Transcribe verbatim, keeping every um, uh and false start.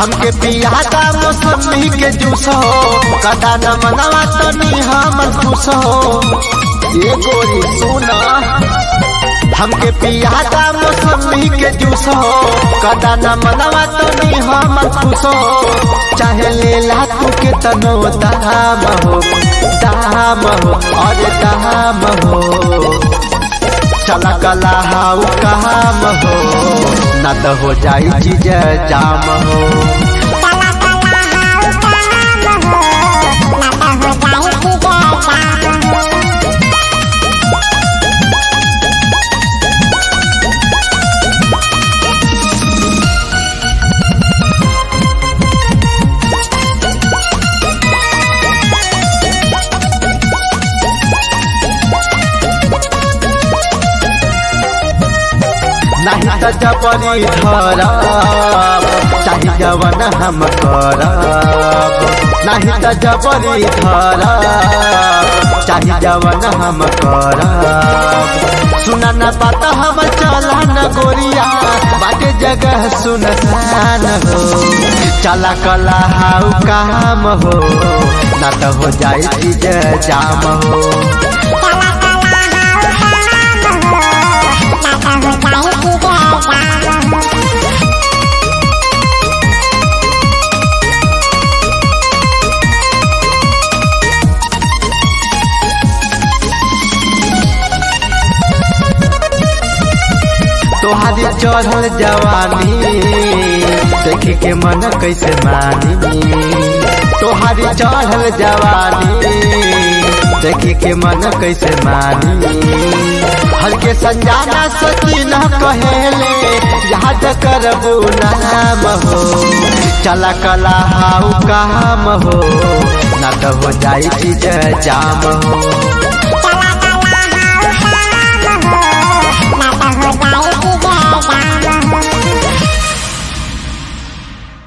हमके पियादा मौसमी के जूस हो कदा न मनवा तनी हमर खुश हो। ये गोरी सुना हमके पियादा मौसमी के जूस हो कदा न मनवा तनी हमर खुश हो। चाहे लेला तू के तनो दाम हो दाम हो और दाम हो। चला कला हाउ काम हो न तो हो जाई चीज जाम हो। नहीं तो जबरी धरब चाहे जवन हम करब। नहीं तो जबरी धरब चाहे जवन हम करब। सुना न बात हम चला न गोरिया बाटे जगह सुनसान हो। चला कला हाउ काम हो न तो हो जाए चीज जाम हो। तोहारी चढ़ल जवानी देख के मन कैसे मानी। तोहारी चढ़ल जवानी देख के मन कैसे मानी। हल्के संजाना सची न कहेले याद करबू नाम हो। चला कला हाउ काम हो न तो हो जाई चीज जाम हो।